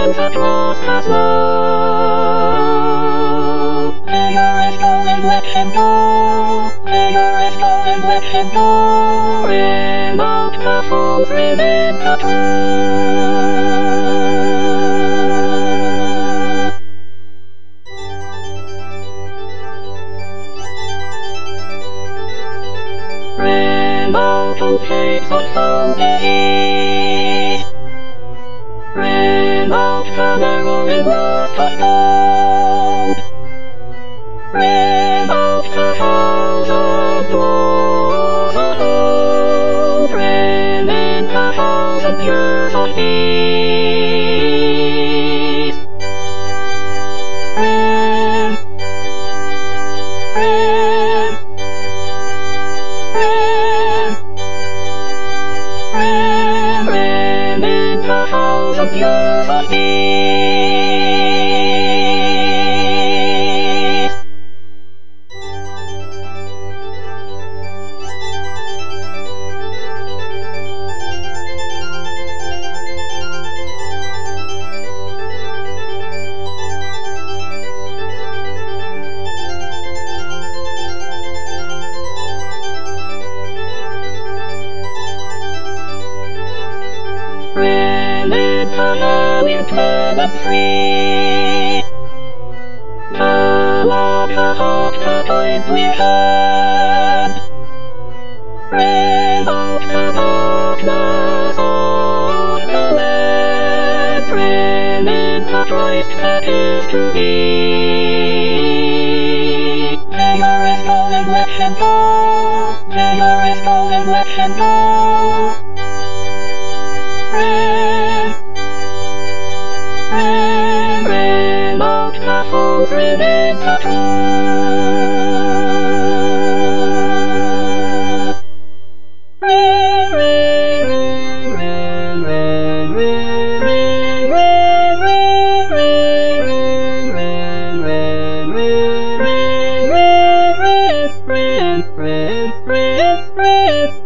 lands across the snow. Figure is going, let him go. Figure is going, let him go. Remote the falls, remain the true. Remote shapes of foam disease. Remote the narrowing lost of gold. Remote the thousand doors of old. Remain the 1,000 years of peace. Remain the 1,000 years of peace. Remain the valiant men and free. Follow the hope, the kindly hand. Remote the darkness of the land. Remain the Christ that is to be. Figure is going, let him go. Figure is going, let him go. Remote the falls, remain the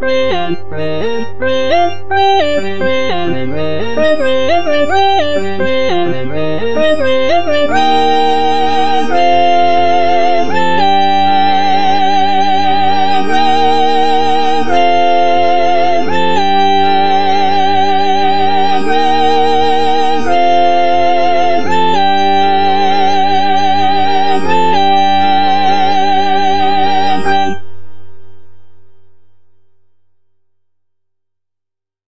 true.